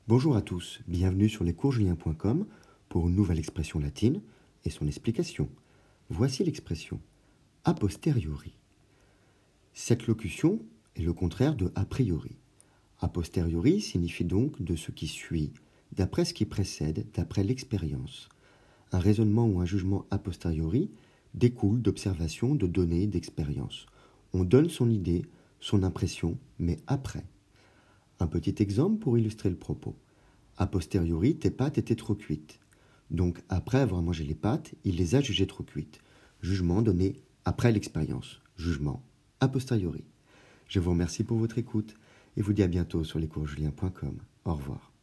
Bonjour à tous, bienvenue sur lescoursjulien.com pour une nouvelle expression latine et son explication. Voici l'expression a posteriori. Cette locution est le contraire de a priori. A posteriori signifie donc de ce qui suit, d'après ce qui précède, d'après l'expérience. Un raisonnement ou un jugement a posteriori découle d'observations, de données, d'expériences. On donne son idée, son impression, mais après. Un petit exemple pour illustrer le propos. A posteriori, tes pâtes étaient trop cuites. Donc, après avoir mangé les pâtes, il les a jugées trop cuites. Jugement donné après l'expérience. Jugement a posteriori. Je vous remercie pour votre écoute et vous dis à bientôt sur lescoursjulien.com. Au revoir.